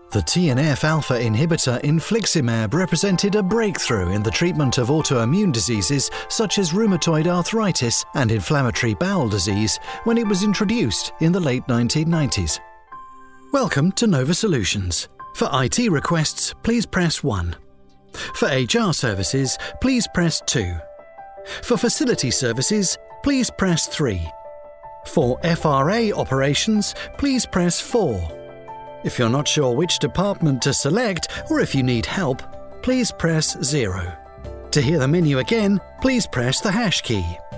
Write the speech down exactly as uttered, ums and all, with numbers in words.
The T N F alpha inhibitor infliximab represented a breakthrough in the treatment of autoimmune diseases such as rheumatoid arthritis and inflammatory bowel disease when it was introduced in the late nineteen nineties. Welcome to Nova Solutions. For I T requests, please press one. For H R services, please press two. For facility services, please press three. For F R A operations, please press four. If you're not sure which department to select or if you need help, please press zero. To hear the menu again, please press the hash key.